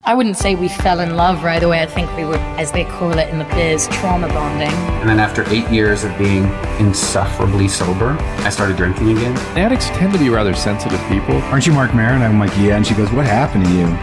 I wouldn't say we fell in love right away. I think we were, as they call it in the biz, trauma bonding. And then after 8 years of being insufferably sober, I started drinking again. Addicts tend to be rather sensitive people. Aren't you Mark Maron? I'm like, yeah. And she goes, what happened to you?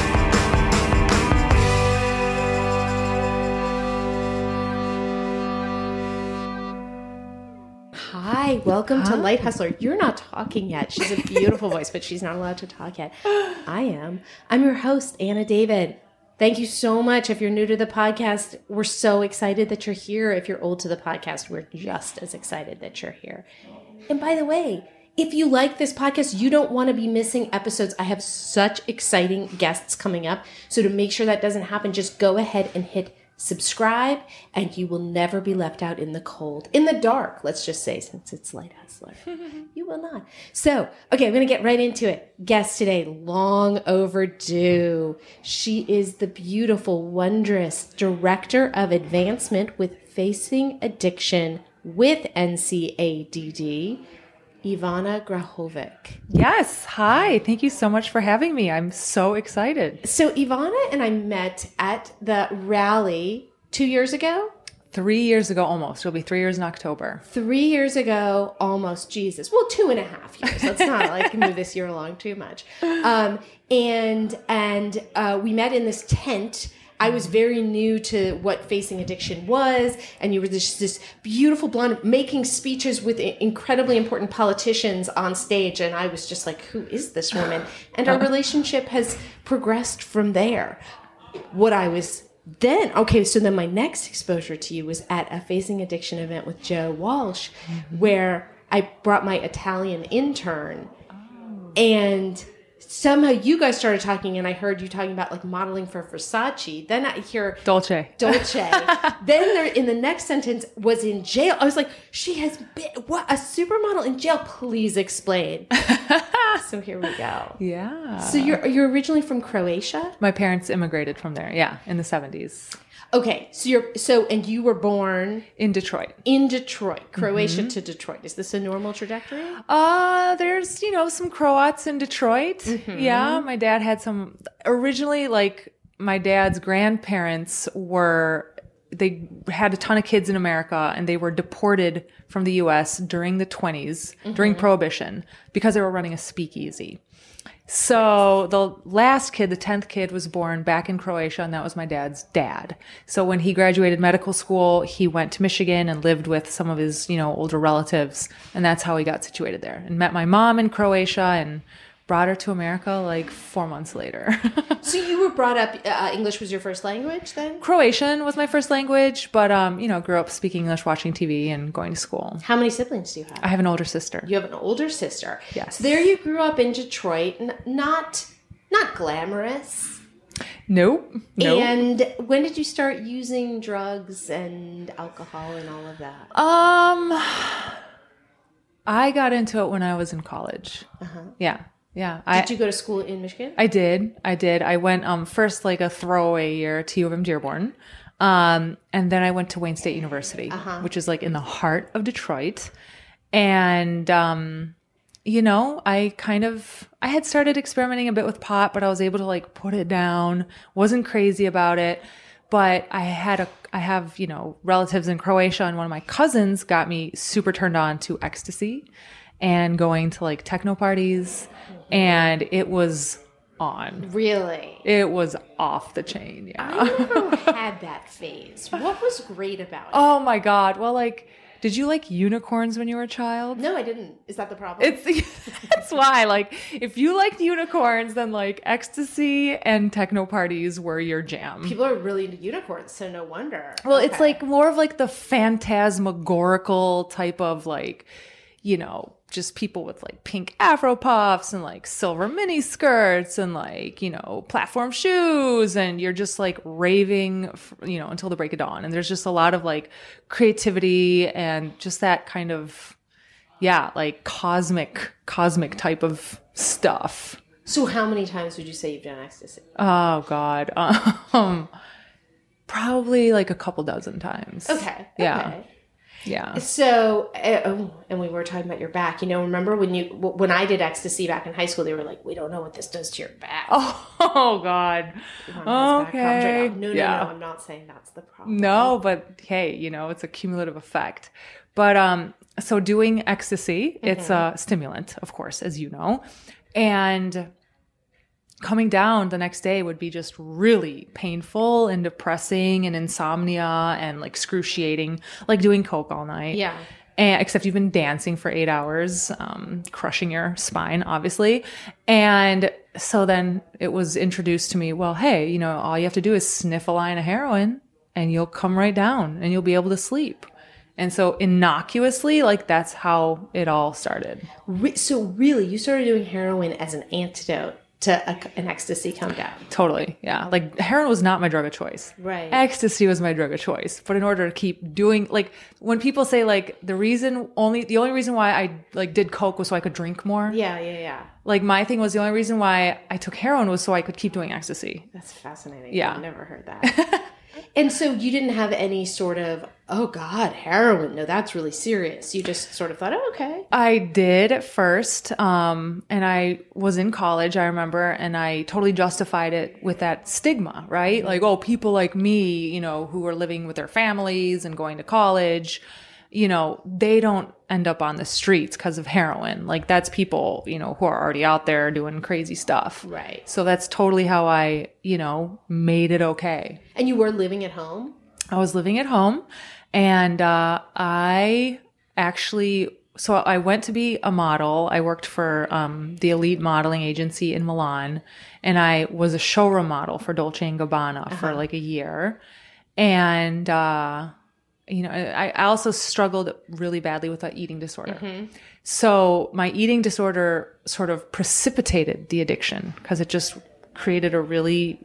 Hi, welcome to Light Hustler. You're not talking yet. She's a beautiful voice, but she's not allowed to talk yet. I am. I'm your host, Anna David. Thank you so much. If you're new to the podcast, we're so excited that you're here. If you're old to the podcast, we're just as excited that you're here. And by the way, if you like this podcast, you don't want to be missing episodes. I have such exciting guests coming up. So to make sure that doesn't happen, just go ahead and hit subscribe, and you will never be left out in the cold, in the dark, let's just say, since it's Light Hustler. You will not. So, okay, I'm going to get right into it. Guest today, long overdue. She is the beautiful, wondrous Director of Advancement with Facing Addiction with NCADD, Ivana Grahovic. Yes. Hi. Thank you so much for having me. I'm so excited. So Ivana and I met at the rally 2 years ago. 3 years ago, almost. It'll be 3 years in October. 3 years ago, almost. Jesus. Well, 2.5 years. Let's not like move this year along too much. And we met in this tent. I was very new to what Facing Addiction was, and you were this beautiful blonde making speeches with incredibly important politicians on stage, and I was just like, who is this woman? And our relationship has progressed from there. So then my next exposure to you was at a Facing Addiction event with Joe Walsh, where I brought my Italian intern, and somehow you guys started talking, and I heard you talking about like modeling for Versace. Then I hear Dolce. Then there, in the next sentence, was in jail. I was like, she has been a supermodel in jail. Please explain. So here we go. Yeah. So you're originally from Croatia? My parents immigrated from there. Yeah, in the 70s. Okay, and you were born in Detroit. Croatia to Detroit. Is this a normal trajectory? There's, some Croats in Detroit. Yeah, my dad had originally, like, my dad's grandparents they had a ton of kids in America, and they were deported from the U.S. during the 20s, during Prohibition, because they were running a speakeasy. So the last kid, the 10th kid, was born back in Croatia, and that was my dad's dad. So when he graduated medical school, he went to Michigan and lived with some of his, older relatives, and that's how he got situated there. And met my mom in Croatia and brought her to America like 4 months later. So you were brought up, English was your first language then? Croatian was my first language, but, grew up speaking English, watching TV, and going to school. How many siblings do you have? I have an older sister. You have an older sister. Yes. So there you grew up in Detroit, not glamorous. Nope. And when did you start using drugs and alcohol and all of that? I got into it when I was in college. Yeah. Yeah. Did you go to school in Michigan? I did. I went first like a throwaway year to U of M Dearborn. And then I went to Wayne State University, which is like in the heart of Detroit. And, I had started experimenting a bit with pot, but I was able to like put it down. Wasn't crazy about it. But I have relatives in Croatia, and one of my cousins got me super turned on to ecstasy and going to like techno parties. And it was on. Really? It was off the chain, yeah. I never had that phase. What was great about it? Oh my God. Well, like, did you like unicorns when you were a child? No, I didn't. Is that the problem? That's why. Like, if you liked unicorns, then like ecstasy and techno parties were your jam. People are really into unicorns, so no wonder. Well, it's like more of like the phantasmagorical type of like, just people with like pink afro puffs and like silver mini skirts and like, platform shoes, and you're just like raving, until the break of dawn. And there's just a lot of like creativity and just that kind of, like cosmic type of stuff. So how many times would you say you've done ecstasy? Oh God. Probably like a couple dozen times. Okay. Yeah. Yeah. So, and we were talking about your back. Remember when I did ecstasy back in high school, they were like, "We don't know what this does to your back." Oh God. Okay. No, I'm not saying that's the problem. No, but hey, it's a cumulative effect. But so doing ecstasy, it's a stimulant, of course, as you know, and coming down the next day would be just really painful and depressing and insomnia and like excruciating, like doing coke all night. Yeah. And, except you've been dancing for 8 hours, crushing your spine, obviously. And so then it was introduced to me, well, hey, all you have to do is sniff a line of heroin and you'll come right down and you'll be able to sleep. And so innocuously, like that's how it all started. So really, you started doing heroin as an antidote to an ecstasy come down. Totally. Yeah. Like heroin was not my drug of choice. Right. Ecstasy was my drug of choice. But in order to keep doing, like when people say like the only reason why I like did coke was so I could drink more. Yeah. Like my thing was the only reason why I took heroin was so I could keep doing ecstasy. That's fascinating. Yeah. I've never heard that. And so you didn't have any sort of, oh God, heroin. No, that's really serious. You just sort of thought, oh, okay. I did at first. And I was in college, I remember, and I totally justified it with that stigma, right? Like, oh, people like me, who are living with their families and going to college, they don't end up on the streets because of heroin. Like that's people, who are already out there doing crazy stuff. Right. So that's totally how I, made it okay. And you were living at home? I was living at home and I went to be a model. I worked for the Elite Modeling Agency in Milan and I was a showroom model for Dolce & Gabbana for like a year. And, I also struggled really badly with an eating disorder. So my eating disorder sort of precipitated the addiction because it just created a really,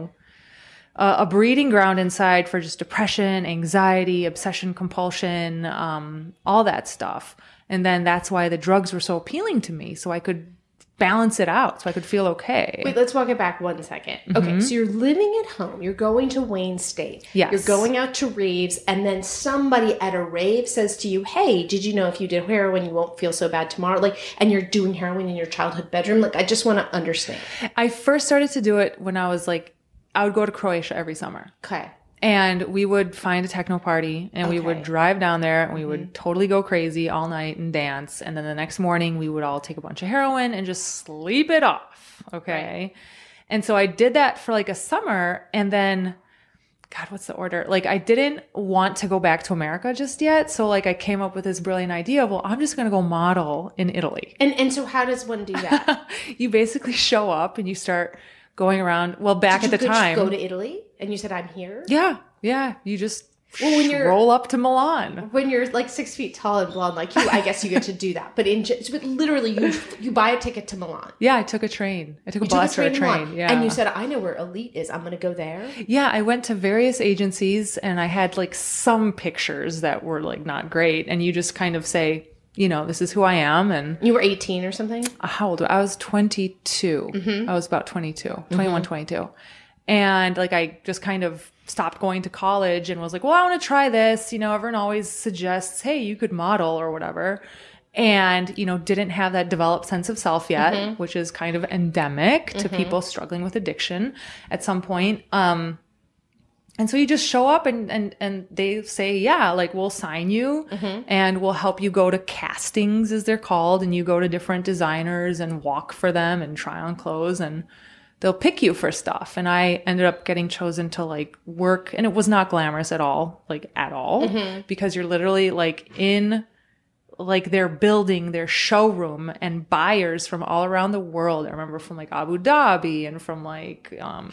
a breeding ground inside for just depression, anxiety, obsession, compulsion, all that stuff. And then that's why the drugs were so appealing to me. So I could balance it out so I could feel okay. Wait, let's walk it back 1 second. Okay, so you're living at home. You're going to Wayne State. Yes. You're going out to raves, and then somebody at a rave says to you, hey, did you know if you did heroin, you won't feel so bad tomorrow? Like, and you're doing heroin in your childhood bedroom? Like, I just want to understand. I first started to do it when I was like, I would go to Croatia every summer. Okay. And we would find a techno party and we would drive down there and we would totally go crazy all night and dance. And then the next morning we would all take a bunch of heroin and just sleep it off. Okay. Right. And so I did that for like a summer and then, God, what's the order? Like I didn't want to go back to America just yet. So like I came up with this brilliant idea of, well, I'm just going to go model in Italy. And so how does one do that? You basically show up and you start going around. Well, back at the time. Did you go to Italy and you said, I'm here? Yeah. You just roll up to Milan. When you're like 6 feet tall and blonde like you, I guess you get to do that. But literally, you buy a ticket to Milan. Yeah, I took a train. I took a bus or a train. Yeah. And you said, I know where Elite is. I'm going to go there. Yeah, I went to various agencies and I had like some pictures that were like not great. And you just kind of say, this is who I am. And you were 18 or something? How old? I was 22. I was about 22, 21, 22. And like, I just kind of stopped going to college and was like, well, I want to try this. Everyone always suggests, hey, you could model or whatever. And, didn't have that developed sense of self yet, which is kind of endemic to people struggling with addiction at some point. And so you just show up and they say, yeah, like we'll sign you and we'll help you go to castings as they're called. And you go to different designers and walk for them and try on clothes and they'll pick you for stuff. And I ended up getting chosen to like work and it was not glamorous at all, because you're literally like in like their building, their showroom and buyers from all around the world. I remember from like Abu Dhabi and from like,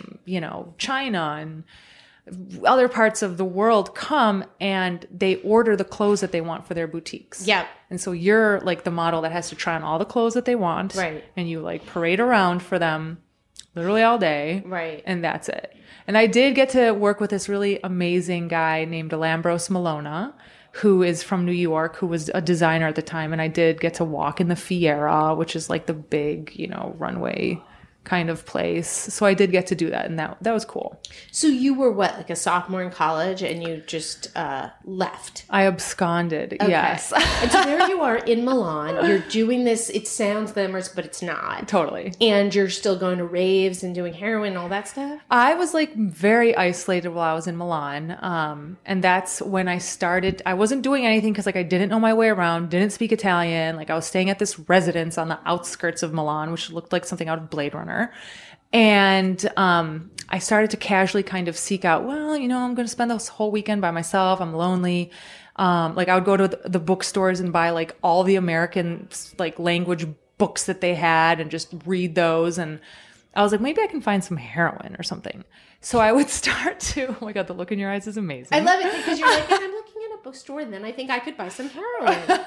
China and other parts of the world come and they order the clothes that they want for their boutiques. Yeah. And so you're like the model that has to try on all the clothes that they want. Right. And you like parade around for them literally all day. Right. And that's it. And I did get to work with this really amazing guy named Lambros Malona, who is from New York, who was a designer at the time. And I did get to walk in the Fiera, which is like the big, runway kind of place. So I did get to do that, and that was cool. So you were what, like a sophomore in college, and you just left? I absconded, Okay. yes. And so there you are in Milan. You're doing this. It sounds glamorous, but it's not. Totally. And you're still going to raves and doing heroin and all that stuff? I was like very isolated while I was in Milan. And that's when I started. I wasn't doing anything because like I didn't know my way around, didn't speak Italian. Like I was staying at this residence on the outskirts of Milan, which looked like something out of Blade Runner. And I started to casually kind of seek out, well, I'm going to spend this whole weekend by myself. I'm lonely. Like I would go to the bookstores and buy like all the American like language books that they had and just read those. And I was like, maybe I can find some heroin or something. So I would start to, oh my God, the look in your eyes is amazing. I love it because you're like, I'm looking at a bookstore and then I think I could buy some heroin.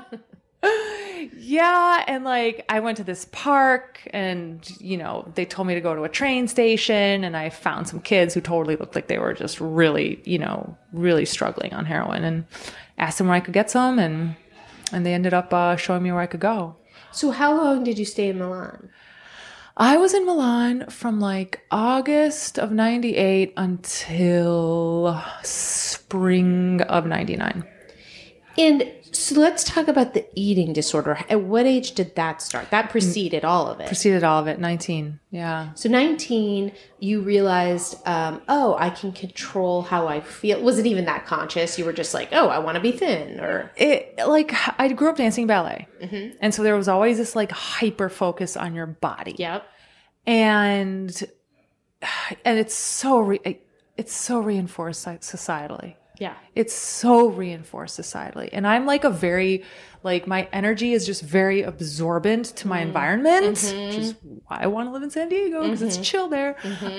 Yeah, and like I went to this park and, they told me to go to a train station, and I found some kids who totally looked like they were just really, really struggling on heroin, and asked them where I could get some, and they ended up showing me where I could go. So how long did you stay in Milan? I was in Milan from like August of 98 until spring of 99. And so let's talk about the eating disorder. At what age did that start? That preceded all of it. Preceded all of it, 19. Yeah. So 19, you realized, I can control how I feel. Was it even that conscious? You were just like, I want to be thin, or I grew up dancing ballet. Mm-hmm. And so there was always this like hyper focus on your body. Yep. And it's so reinforced societally. Yeah. It's so reinforced societally. And I'm like my energy is just very absorbent to my environment, which is why I want to live in San Diego, because it's chill there.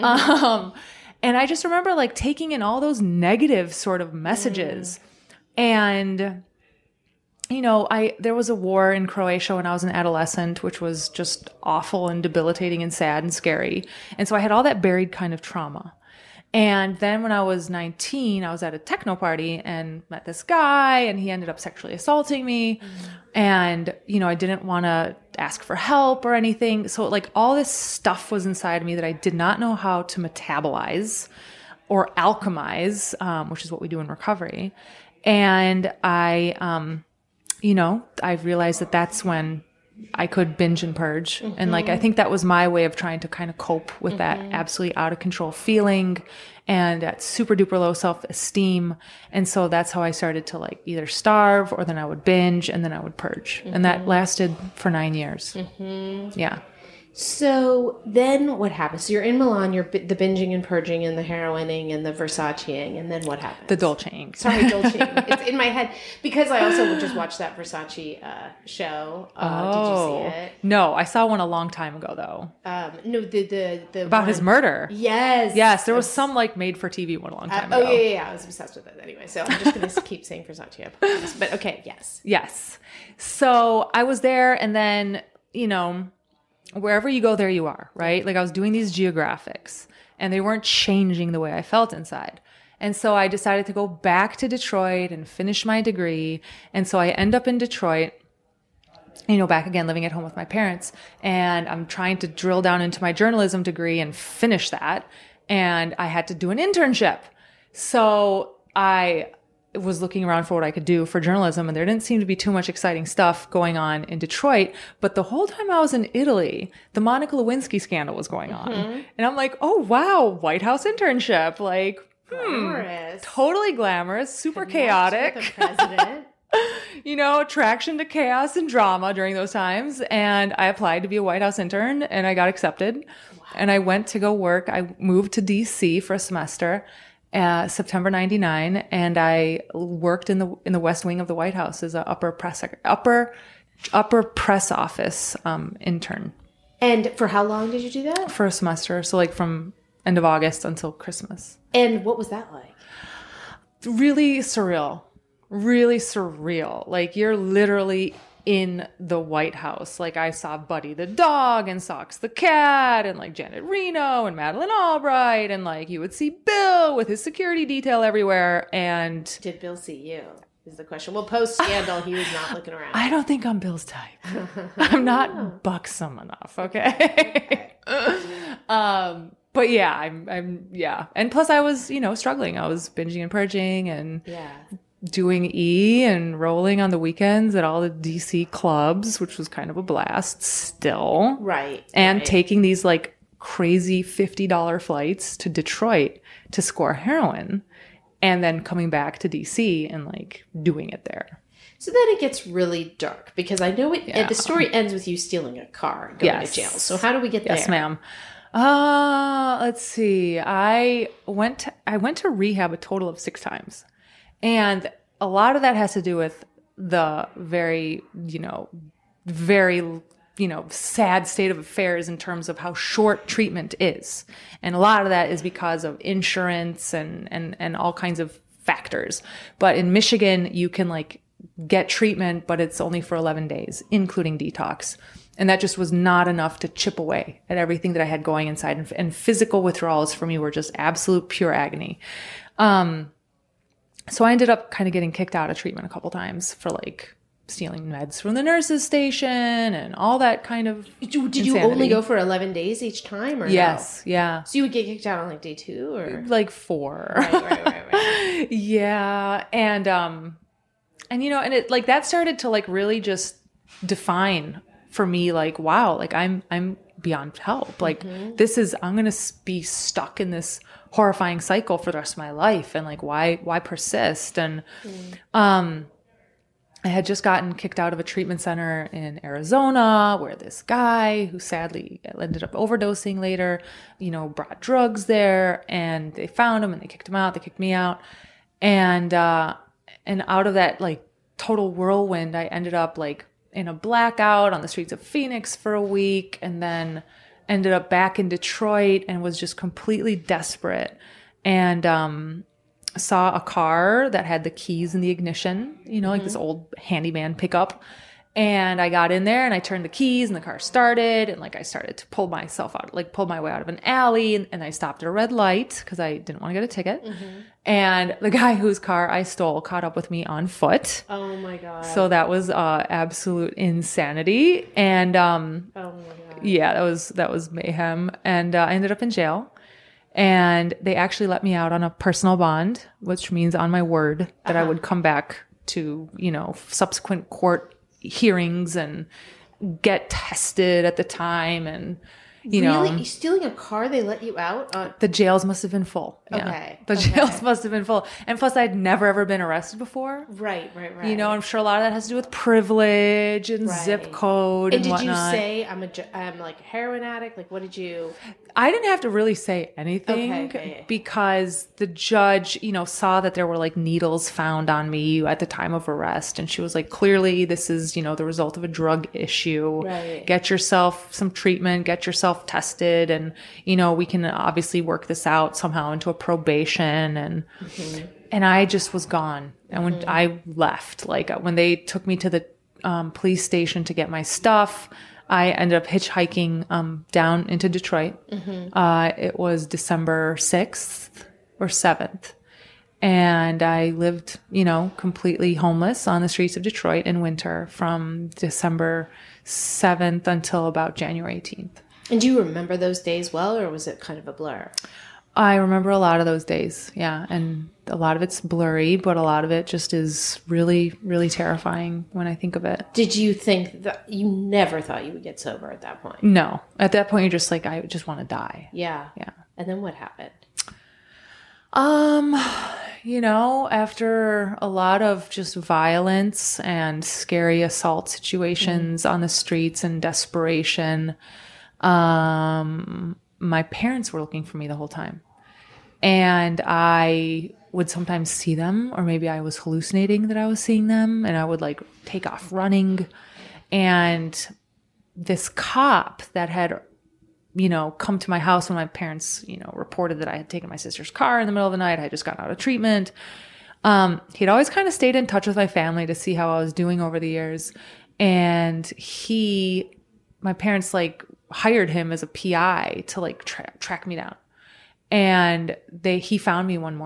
And I just remember like taking in all those negative sort of messages. And, there was a war in Croatia when I was an adolescent, which was just awful and debilitating and sad and scary. And so I had all that buried kind of trauma. And then when I was 19, I was at a techno party and met this guy, and he ended up sexually assaulting me. And, I didn't want to ask for help or anything. So like all this stuff was inside of me that I did not know how to metabolize or alchemize, which is what we do in recovery. And I realized that that's when I could binge and purge. And like, I think that was my way of trying to kind of cope with that absolutely out of control feeling and that super duper low self-esteem. And so that's how I started to like either starve, or then I would binge, and then I would purge. And that lasted for 9 years. Yeah. So then what happens? So you're in Milan, you're the binging and purging and the heroining and the Versaceing, and then what happens? The Dolceing. Sorry, Dolceing. It's in my head because I also just watched that Versace show. Did you see it? No, I saw one a long time ago though. No, the about one, his murder. Yes, there was some like made for TV one a long time ago. Yeah. I was obsessed with it anyway. So I'm just going to keep saying Versace. I promise. But okay, yes. So I was there, and then wherever you go, there you are, right? Like I was doing these geographics, and they weren't changing the way I felt inside. And so I decided to go back to Detroit and finish my degree. And so I end up in Detroit, back again, living at home with my parents. And I'm trying to drill down into my journalism degree and finish that. And I had to do an internship. So I was looking around for what I could do for journalism, and there didn't seem to be too much exciting stuff going on in Detroit. But the whole time I was in Italy, the Monica Lewinsky scandal was going on. And I'm like, oh, wow, White House internship. Like, glamorous. Totally glamorous, super Connect chaotic. with the president. Attraction to chaos and drama during those times. And I applied to be a White House intern, and I got accepted. Wow. And I went to go work. I moved to DC for a semester. September 99, and I worked in the West Wing of the White House as an upper press office intern. And for how long did you do that? For a semester, so like from end of August until Christmas. And what was that like? Really surreal. Like you're literally in the White House. Like I saw Buddy the dog and Socks the cat and like Janet Reno and Madeleine Albright, and like you would see Bill with his security detail everywhere. And did Bill see you? is the question. Well, post-scandal, he was not looking around. I don't think I'm Bill's type. I'm not buxom enough, okay? But yeah, I'm yeah. And plus I was, struggling. I was binging and purging and doing E and rolling on the weekends at all the DC clubs, which was kind of a blast still. Right. And taking these like crazy $50 flights to Detroit to score heroin and then coming back to DC and like doing it there. So then it gets really dark because I know the story ends with you stealing a car and going to jail. So how do we get there? Yes, ma'am. Let's see. I went to rehab a total of 6 times. And a lot of that has to do with the very sad state of affairs in terms of how short treatment is. And a lot of that is because of insurance and all kinds of factors. But in Michigan, you can like get treatment, but it's only for 11 days, including detox. And that just was not enough to chip away at everything that I had going inside. And physical withdrawals for me were just absolute pure agony. So I ended up kind of getting kicked out of treatment a couple times for like stealing meds from the nurse's station and all that kind of Did you only go for 11 days each time or Yes, no? yeah. So you would get kicked out on like day 2 or? Like 4. Right. Yeah. And it like that started to like really just define for me, like, wow, like I'm beyond help. Like I'm going to be stuck in this horrifying cycle for the rest of my life. And like, why persist? And, I had just gotten kicked out of a treatment center in Arizona where this guy who sadly ended up overdosing later, brought drugs there and they found him and they kicked him out. They kicked me out. And out of that like total whirlwind, I ended up like in a blackout on the streets of Phoenix for a week and then ended up back in Detroit and was just completely desperate and saw a car that had the keys in the ignition, like this old handyman pickup. And I got in there and I turned the keys and the car started and like I started to pull myself out, like pull my way out of an alley and I stopped at a red light because I didn't want to get a ticket. And the guy whose car I stole caught up with me on foot. Oh my God. So that was absolute insanity. And oh my God. Yeah, that was mayhem. And I ended up in jail. And they actually let me out on a personal bond, which means on my word that I would come back to, subsequent court hearings and get tested at the time. And, Really? Stealing a car, they let you out? The jails must have been full. Yeah. Okay. The jails must have been full. And plus I'd never ever been arrested before. Right. I'm sure a lot of that has to do with privilege and zip code and whatnot. Did you say I'm like a heroin addict? Like what did you? I didn't have to really say anything because the judge, saw that there were like needles found on me at the time of arrest. And she was like, clearly this is, the result of a drug issue. Right. Get yourself some treatment, get yourself tested. And, we can obviously work this out somehow into a probation. And I just was gone. And when I left, like when they took me to the police station to get my stuff, I ended up hitchhiking down into Detroit. It was December 6th or 7th. And I lived, completely homeless on the streets of Detroit in winter from December 7th until about January 18th. And do you remember those days well, or was it kind of a blur? I remember a lot of those days, yeah. And a lot of it's blurry, but a lot of it just is really, really terrifying when I think of it. Did you think that you never thought you would get sober at that point? No. At that point, you're just like, I just want to die. Yeah. Yeah. And then what happened? After a lot of just violence and scary assault situations on the streets and desperation, my parents were looking for me the whole time. And I would sometimes see them, or maybe I was hallucinating that I was seeing them, and I would like take off running. And this cop that had, come to my house when my parents, reported that I had taken my sister's car in the middle of the night. I had just gotten out of treatment. He'd always kind of stayed in touch with my family to see how I was doing over the years. And my parents like hired him as a PI to like track me down. And he found me one morning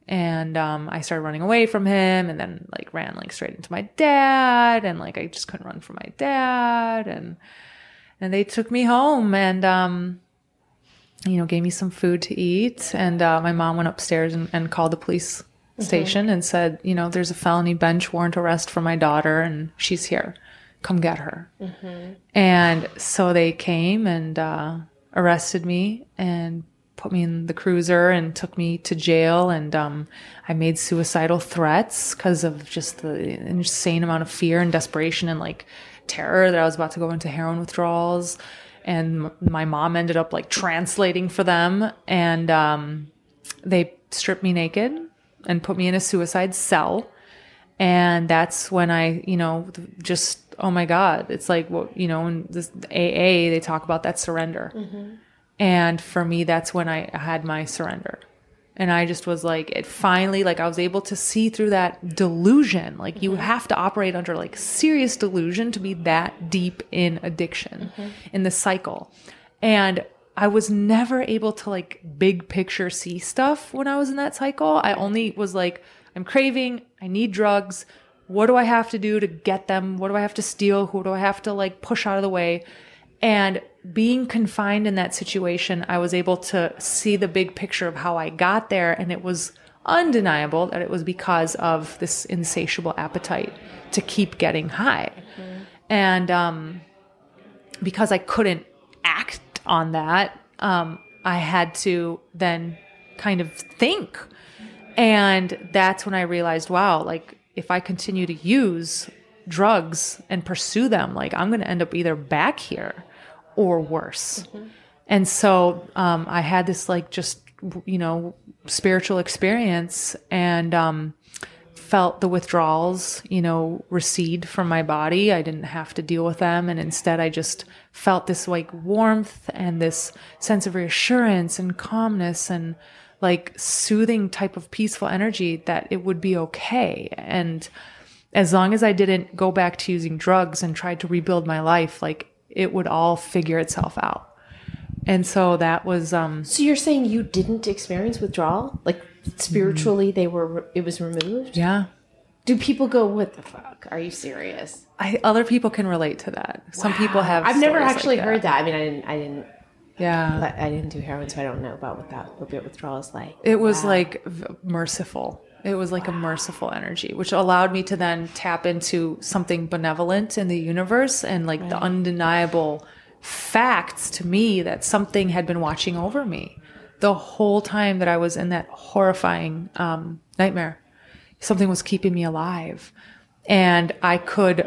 And I started running away from him, and then like ran like straight into my dad, and like I just couldn't run from my dad, and they took me home and gave me some food to eat, and my mom went upstairs and called the police station and said, there's a felony bench warrant arrest for my daughter, and she's here, come get her. And so they came and arrested me and put me in the cruiser and took me to jail. And I made suicidal threats because of just the insane amount of fear and desperation and like terror that I was about to go into heroin withdrawals. And my mom ended up like translating for them. And they stripped me naked and put me in a suicide cell. And that's when I, just, oh my God, it's like, well, in this AA, they talk about that surrender. And for me, that's when I had my surrender. And I just was like, it finally, like I was able to see through that delusion. Like you have to operate under like serious delusion to be that deep in addiction, in the cycle. And I was never able to like big picture see stuff when I was in that cycle. I only was like, I'm craving, I need drugs. What do I have to do to get them? What do I have to steal? Who do I have to like push out of the way? And being confined in that situation, I was able to see the big picture of how I got there. And it was undeniable that it was because of this insatiable appetite to keep getting high. And because I couldn't act on that, I had to then kind of think. And that's when I realized, wow, like if I continue to use drugs and pursue them, like I'm going to end up either back here or worse. And so I had this like just, spiritual experience and felt the withdrawals, recede from my body. I didn't have to deal with them. And instead I just felt this like warmth and this sense of reassurance and calmness and like soothing type of peaceful energy that it would be okay. And as long as I didn't go back to using drugs and tried to rebuild my life, like it would all figure itself out. And so that was, So you're saying you didn't experience withdrawal? Like spiritually it was removed? yeah. Do people go, what the fuck? Are you serious? Other people can relate to that. Some people have. I've never stories actually like heard that. I mean, I didn't. Yeah. I didn't do heroin, so I don't know about what that opiate withdrawal is like. It was like merciful. It was like a merciful energy, which allowed me to then tap into something benevolent in the universe and like the undeniable facts to me that something had been watching over me the whole time that I was in that horrifying nightmare. Something was keeping me alive. And I could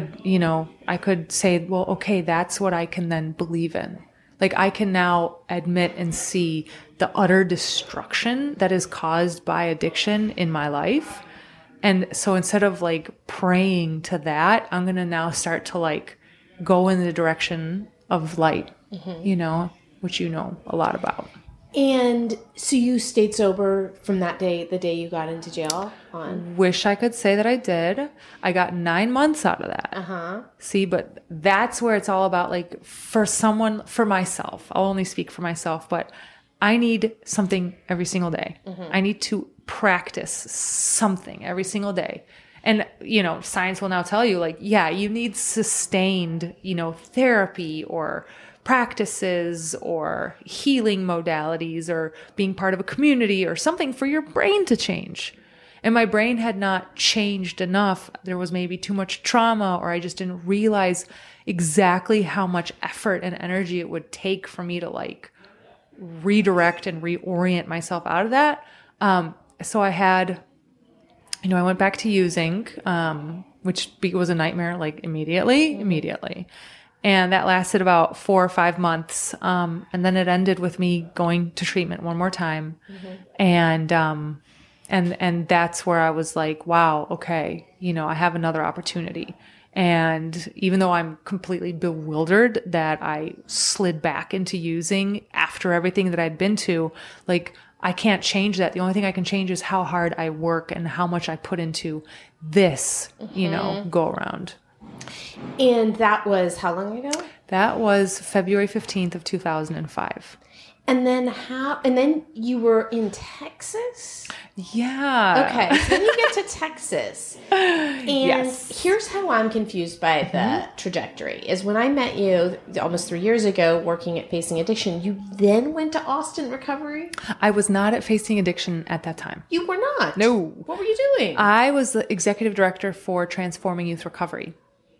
say, well, okay, that's what I can then believe in. Like I can now admit and see the utter destruction that is caused by addiction in my life. And so instead of like praying to that, I'm going to now start to like go in the direction of light, which you know a lot about. And so you stayed sober from that day, the day you got into jail on? Wish I could say that I did. I got 9 months out of that. See, but that's where it's all about, like, for myself, I'll only speak for myself, but I need something every single day. I need to practice something every single day. And, science will now tell you, like, yeah, you need sustained, therapy or practices or healing modalities or being part of a community or something for your brain to change. And my brain had not changed enough. There was maybe too much trauma, or I just didn't realize exactly how much effort and energy it would take for me to like redirect and reorient myself out of that. So I had, I went back to using, which was a nightmare, like immediately. And that lasted about 4 or 5 months. And then it ended with me going to treatment one more time. And that's where I was like, wow, okay, I have another opportunity. And even though I'm completely bewildered that I slid back into using after everything that I'd been to, like, I can't change that. The only thing I can change is how hard I work and how much I put into this, go around. And that was how long ago? That was February 15th of 2005. And then you were in Texas? Yeah. Okay, so then you get to Texas. And Yes. here's how I'm confused by the trajectory, is when I met you almost 3 years ago working at Facing Addiction, you then went to Austin Recovery? I was not at Facing Addiction at that time. You were not? No. What were you doing? I was the executive director for Transforming Youth Recovery.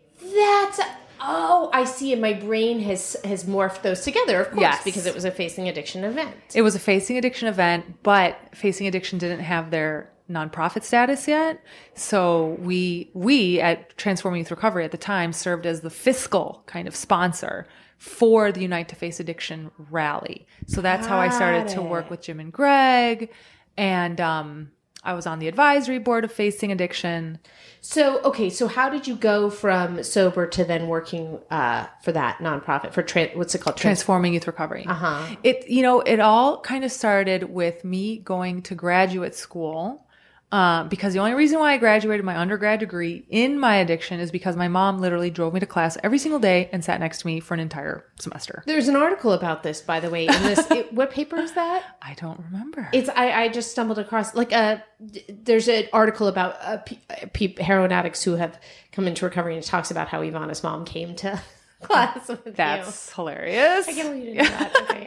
I see. And my brain has morphed those together, of course, Yes. because it was a Facing Addiction event. It was a Facing Addiction event, but Facing Addiction didn't have their nonprofit status yet. So we at Transforming Youth Recovery at the time served as the fiscal kind of sponsor for the Unite to Face Addiction rally. So that's how I started to work with Jim and Greg. And I was on the advisory board of Facing Addiction. So how did you go from sober to then working for that nonprofit for what's it called? Transforming Youth Recovery. It all kind of started with me going to graduate school. Because the only reason why I graduated my undergrad degree in my addiction is because my mom literally drove me to class every single day and sat next to me for an entire semester. There's an article about this, by the way. In this, what paper is that? I don't remember. I just stumbled across there's an article about heroin addicts who have come into recovery, and it talks about how Ivana's mom came to class with That's hilarious. you. I can't believe you didn't know that. Okay,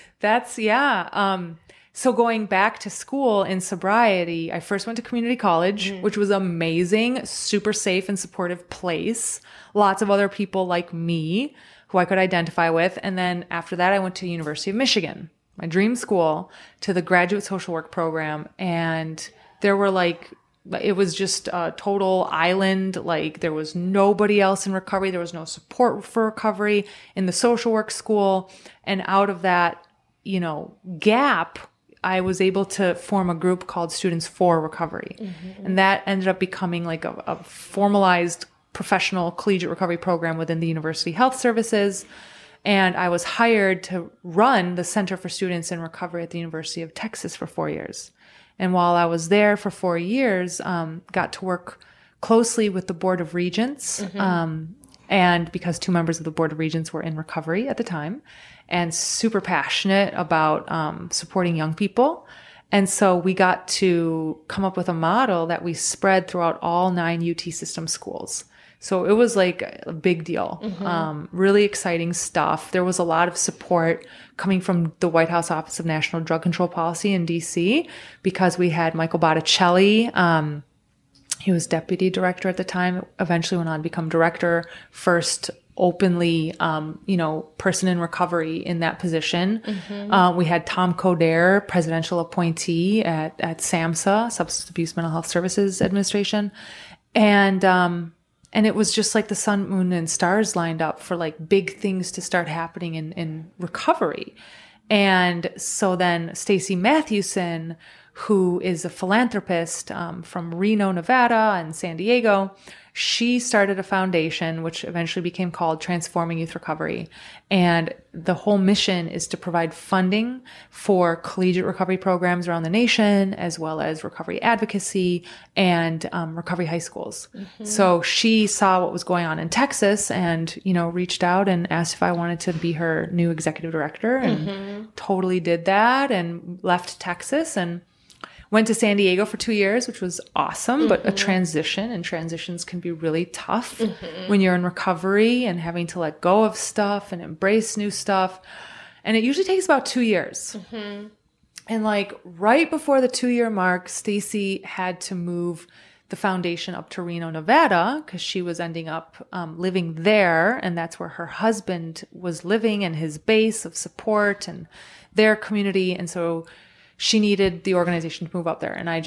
yeah. So going back to school in sobriety, I first went to community college, which was amazing, super safe and supportive place. Lots of other people like me who I could identify with. And then after that, I went to University of Michigan, my dream school, to the graduate social work program. And there were it was just a total island. There was nobody else in recovery. There was no support for recovery in the social work school. And out of that, gap, I was able to form a group called Students for Recovery. And that ended up becoming a formalized professional collegiate recovery program within the University Health Services. And I was hired to run the Center for Students in Recovery at the University of Texas for 4 years. And while I was there for 4 years, got to work closely with the Board of Regents. And because 2 members of the Board of Regents were in recovery at the time, and super passionate about supporting young people. And so we got to come up with a model that we spread throughout all 9 UT system schools. So it was a big deal. Really exciting stuff. There was a lot of support coming from the White House Office of National Drug Control Policy in DC, because we had Michael Botticelli. He was deputy director at the time, eventually went on to become director, first openly, person in recovery in that position. We had Tom Coderre, presidential appointee at SAMHSA, Substance Abuse Mental Health Services Administration. And it was just the sun, moon, and stars lined up for big things to start happening in recovery. And so then Stacey Mathewson, who is a philanthropist from Reno, Nevada, and San Diego, she started a foundation which eventually became called Transforming Youth Recovery. And the whole mission is to provide funding for collegiate recovery programs around the nation, as well as recovery advocacy and recovery high schools. So she saw what was going on in Texas and, reached out and asked if I wanted to be her new executive director, and totally did that, and left Texas and went to San Diego for 2 years, which was awesome, but a transition, and transitions can be really tough when you're in recovery and having to let go of stuff and embrace new stuff. And it usually takes about 2 years. And right before the 2-year mark, Stacey had to move the foundation up to Reno, Nevada, because she was ending up living there. And that's where her husband was living, and his base of support and their community. And so she needed the organization to move up there. And I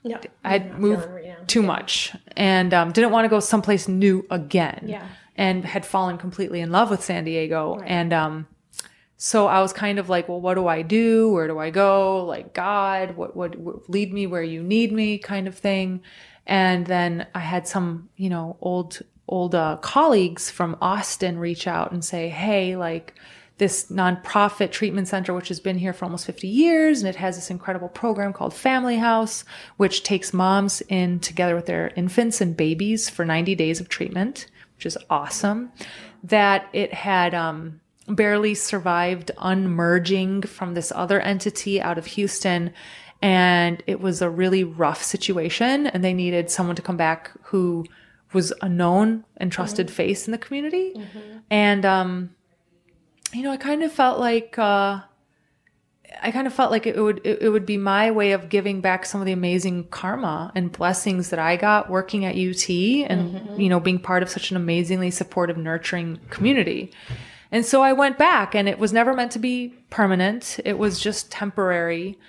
had moved too much, and didn't want to go someplace new again. And had fallen completely in love with San Diego. And so I was kind of well, what do I do? Where do I go? God, what lead me where you need me, kind of thing. And then I had some, old colleagues from Austin reach out and say, hey, this nonprofit treatment center, which has been here for almost 50 years, and it has this incredible program called Family House, which takes moms in together with their infants and babies for 90 days of treatment, which is awesome. That it had barely survived unmerging from this other entity out of Houston. And it was a really rough situation. And they needed someone to come back who was a known and trusted face in the community. And, I kind of felt like, it would be my way of giving back some of the amazing karma and blessings that I got working at UT and, being part of such an amazingly supportive, nurturing community. And so I went back, and it was never meant to be permanent. It was just temporary.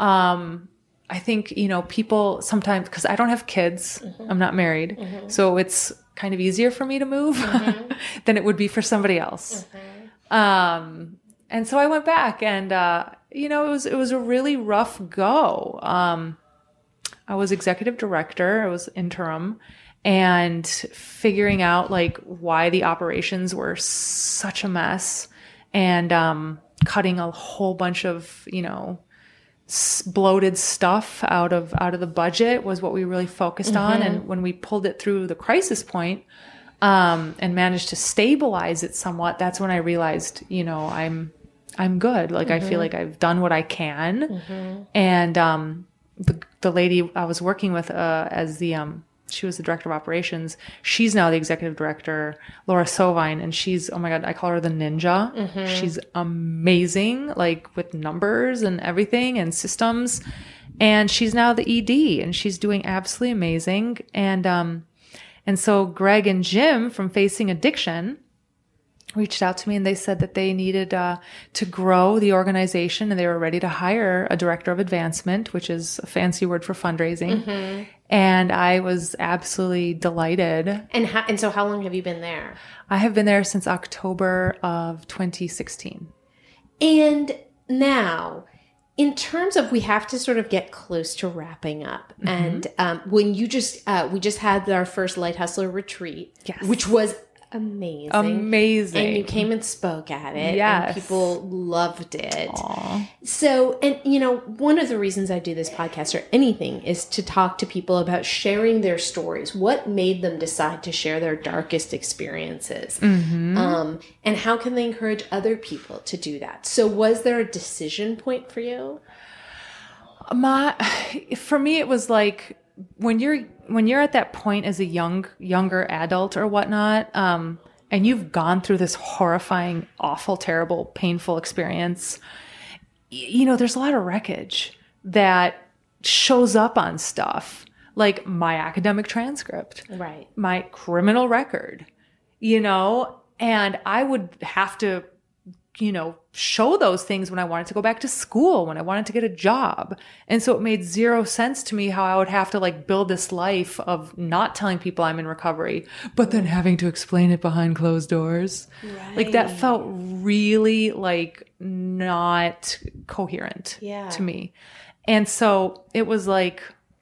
I think, people sometimes, because I don't have kids, I'm not married, so it's kind of easier for me to move than it would be for somebody else. And so I went back, and, it was a really rough go. I was executive director, I was interim, and figuring out like why the operations were such a mess, and cutting a whole bunch of, bloated stuff out of the budget was what we really focused on. And when we pulled it through the crisis point, and managed to stabilize it somewhat, that's when I realized, I'm good. Like, I feel like I've done what I can. And, the lady I was working with, she was the director of operations. She's now the executive director, Laura Sovine, and she's, oh my God, I call her the ninja. She's amazing, like with numbers and everything and systems. And she's now the ED, and she's doing absolutely amazing. And so Greg and Jim from Facing Addiction reached out to me, and they said that they needed to grow the organization, and they were ready to hire a director of advancement, which is a fancy word for fundraising. And I was absolutely delighted. And so how long have you been there? I have been there since October of 2016. And now, in terms of, we have to sort of get close to wrapping up. And when you we just had our first Light Hustler retreat, which was amazing. And you came and spoke at it. And people loved it. Aww. So, and one of the reasons I do this podcast or anything is to talk to people about sharing their stories. What made them decide to share their darkest experiences? And how can they encourage other people to do that? So was there a decision point for you? For me, it was like, when you're at that point as a younger adult or whatnot, and you've gone through this horrifying, awful, terrible, painful experience, there's a lot of wreckage that shows up on stuff, like my academic transcript, right, my criminal record, and I would have to show those things when I wanted to go back to school, when I wanted to get a job. And so it made zero sense to me how I would have to like build this life of not telling people I'm in recovery, but then having to explain it behind closed doors. Right. Like that felt really like not coherent to me. And so it was like,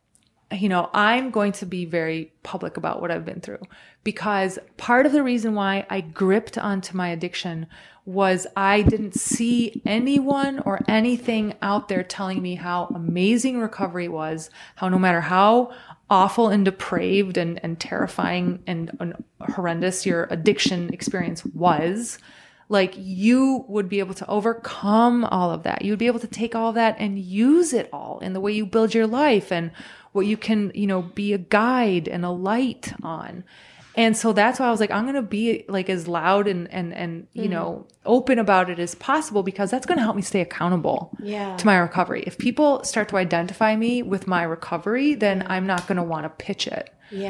I'm going to be very public about what I've been through, because part of the reason why I gripped onto my addiction was I didn't see anyone or anything out there telling me how amazing recovery was, how no matter how awful and depraved and terrifying and horrendous your addiction experience was, like you would be able to overcome all of that. You would be able to take all of that and use it all in the way you build your life and what you can, be a guide and a light on. And so that's why I was like, I'm going to be like as loud and open about it as possible, because that's going to help me stay accountable to my recovery. If people start to identify me with my recovery, then I'm not going to want to pitch it.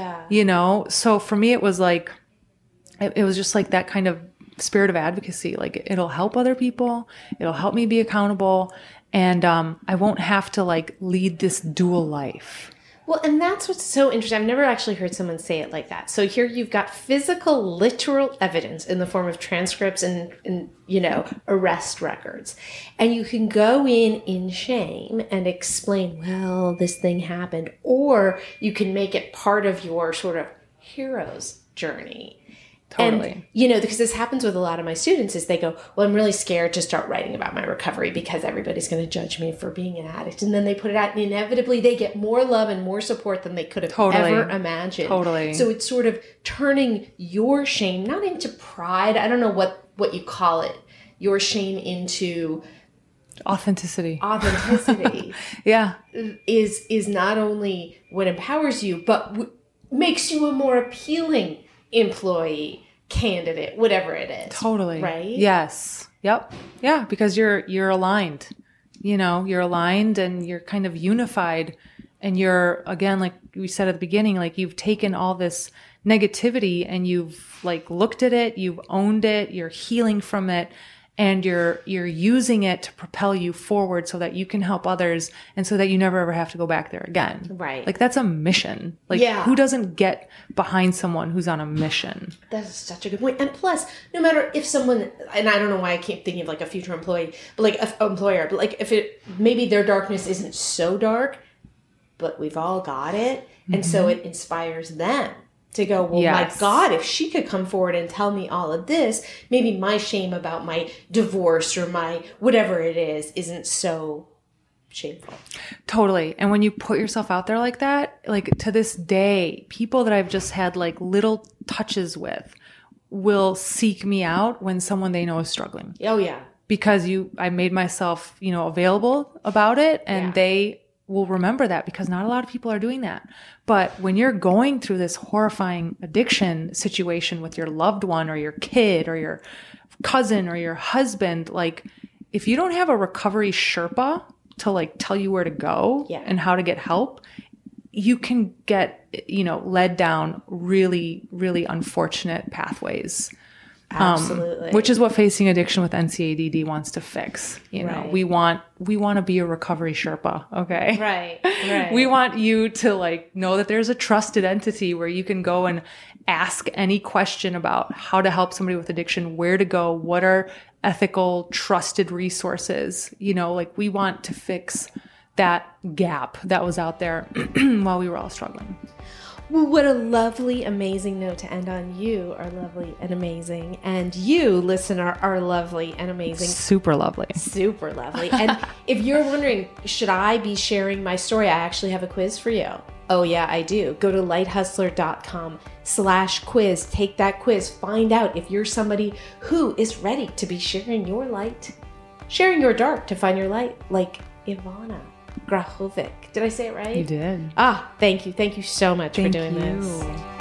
So for me, it was like, it was just like that kind of spirit of advocacy. Like it'll help other people. It'll help me be accountable. And I won't have to like lead this dual life. Well, and that's what's so interesting. I've never actually heard someone say it like that. So here you've got physical, literal evidence in the form of transcripts and arrest records. And you can go in shame and explain, well, this thing happened. Or you can make it part of your sort of hero's journey. Totally. And, because this happens with a lot of my students is they go, well, I'm really scared to start writing about my recovery because everybody's going to judge me for being an addict. And then they put it out and inevitably they get more love and more support than they could have ever imagined. Totally. So it's sort of turning your shame, not into pride. I don't know what you call it your shame into Authenticity. Yeah. is not only what empowers you, but makes you a more appealing employee, candidate, whatever it is. Totally. Right? Yes. Yep. Yeah, because you're aligned. You know, you're aligned and you're kind of unified, and you're, again, like we said at the beginning, like you've taken all this negativity and you've like looked at it, you've owned it, you're healing from it, and you're using it to propel you forward so that you can help others and so that you never ever have to go back there again. Right. Like that's a mission. Like who doesn't get behind someone who's on a mission? That is such a good point. And plus, no matter if someone, and I don't know why I keep thinking of like a future employee, but like an employer, but like if it, maybe their darkness isn't so dark, but we've all got it. And so it inspires them to go, well, my God, if she could come forward and tell me all of this, maybe my shame about my divorce or my whatever it is isn't so shameful. Totally. And when you put yourself out there like that, like to this day, people that I've just had like little touches with will seek me out when someone they know is struggling. Oh, yeah. Because I made myself, available about it, and they will remember that, because not a lot of people are doing that. But when you're going through this horrifying addiction situation with your loved one or your kid or your cousin or your husband, like if you don't have a recovery Sherpa to like tell you where to go and how to get help, you can get, led down really, really unfortunate pathways. Absolutely. Which is what Facing Addiction with NCADD wants to fix. We want to be a recovery Sherpa. Okay. Right. We want you to like know that there's a trusted entity where you can go and ask any question about how to help somebody with addiction, where to go, what are ethical, trusted resources. Like we want to fix that gap that was out there while we were all struggling. Well, what a lovely, amazing note to end on. You are lovely and amazing. And you, listener, are lovely and amazing. Super lovely. Super lovely. And if you're wondering, should I be sharing my story? I actually have a quiz for you. Oh, yeah, I do. Go to lighthustler.com/quiz. Take that quiz. Find out if you're somebody who is ready to be sharing your light, sharing your dark to find your light, like Ivana Grahovic. Did I say it right? You did. Thank you. Thank you so much for doing this.